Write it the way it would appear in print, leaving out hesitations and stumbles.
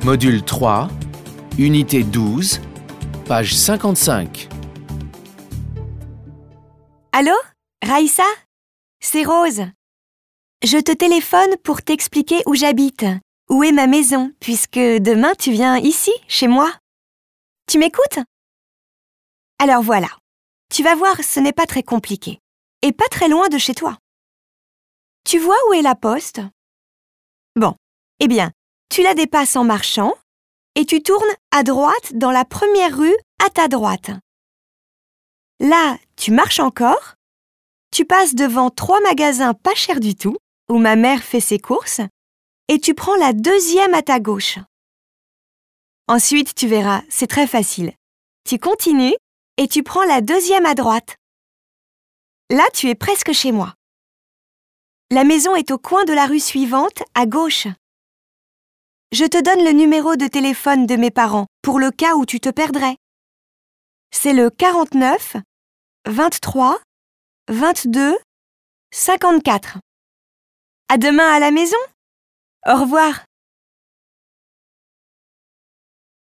Module 3, Unité 12, page 55. Allô, Raïssa? C'est Rose. Je te téléphone pour t'expliquer où j'habite, où est ma maison, puisque demain tu viens ici, chez moi. Tu m'écoutes? Alors voilà, tu vas voir, ce n'est pas très compliqué, et pas très loin de chez toi. Tu vois où est la poste? Bon, eh bien, tu la dépasses en marchant, et tu tournes à droite dans la première rue à ta droite. Là, tu marches encore, tu passes devant 3 magasins pas chers du tout, où ma mère fait ses courses, et tu prends la deuxième à ta gauche. Ensuite, tu verras, c'est très facile. Tu continues et tu prends la deuxième à droite. Là, tu es presque chez moi. La maison est au coin de la rue suivante, à gauche. Je te donne le numéro de téléphone de mes parents pour le cas où tu te perdrais. C'est le 49 23 22 54. À demain à la maison. Au revoir.